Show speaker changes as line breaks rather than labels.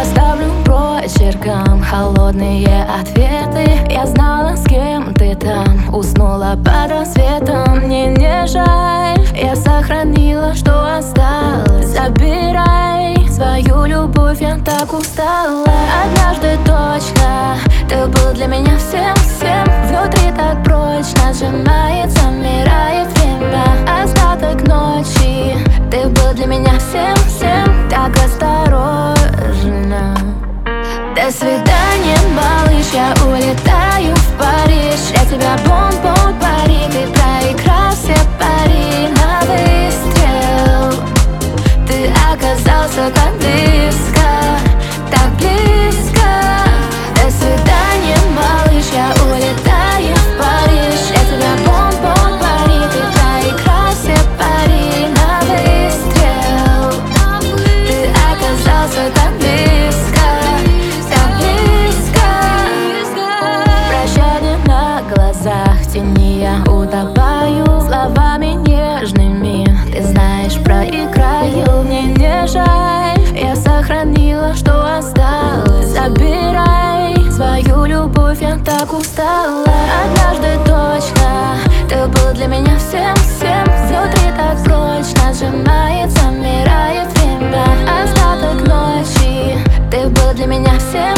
Оставлю прочерком холодные ответы. Я знала, с кем ты там, уснула под рассветом. Мне не жаль, я сохранила, что осталось. Забирай свою любовь, я так устала. Однажды точно ты был для меня всем-всем. Внутри так прочно сжимает, замирает время. Остаток ночи ты был для меня всем-всем. Так осторожно. До свидания, малыш, я улетаю в Париж. Я тебя бом-бом пари, ты проиграл все пари на выстрел. Ты оказался так близко, так близко. До свидания, малыш, я улетаю в Париж. Я тебя бом-бом пари, ты проиграл все пари на выстрел. Ты оказался так близко, так близко. Прощание на глазах, в тени я утопаю. Словами нежными, ты знаешь, проиграю. Мне не жаль, я сохранила, что осталось. Забирай свою любовь, я так устала. Однажды точно ты был для меня всем-всем. Внутри так прочно сжимает, замирает время. Остаток ночи ты был для меня всем.